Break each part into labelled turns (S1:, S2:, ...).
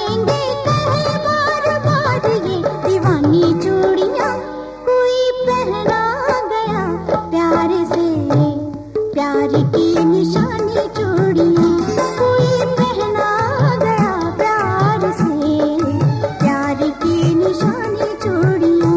S1: आएंगे कहे बार बार ये दीवानी चूड़ियां, कोई पहना गया प्यार से प्यार की निशानी चूड़ियां, कोई पहना गया प्यार से प्यार की निशानी चूड़ियां।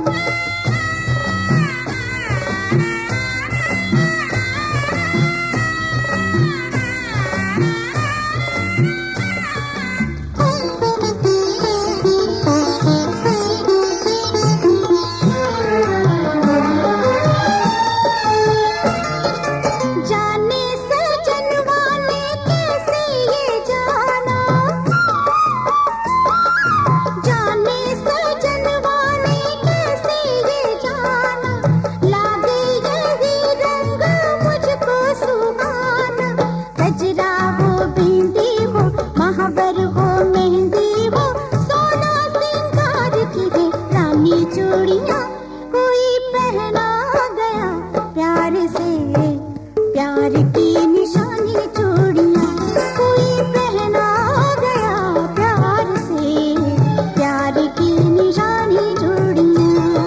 S1: जाने सजनवा ने कैसे ये जाना, जाने सजनवा ने कैसे ये जाना, लागे यही रंग मुझको सुहाना। गजरा हो बिंदी हो महावर हो मेहंदी हो, सोना सिंगार की है रानी चूड़ियां, कोई पहना गया प्यार से प्यार की निशानी चूड़ियां, कोई पहना गया प्यार से प्यार की निशानी चूड़ियां।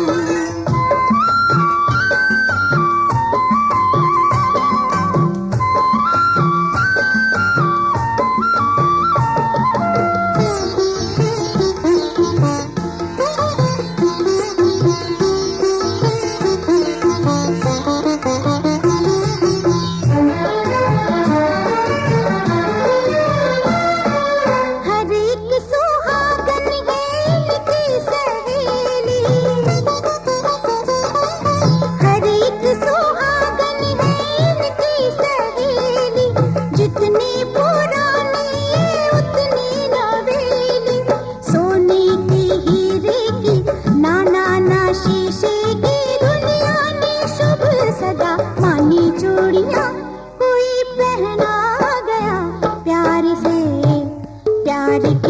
S1: हर एक सुहागन ये इनकी सहेली, हर एक सुहागन ये इनकी सहेली, जितनी पुरानी उतनी नवेली। सोने की हीरे की ना शीशे की, दुनिया ने शुभ सदा मानी चूड़ियां, कोई पहना गया प्यार से प्यार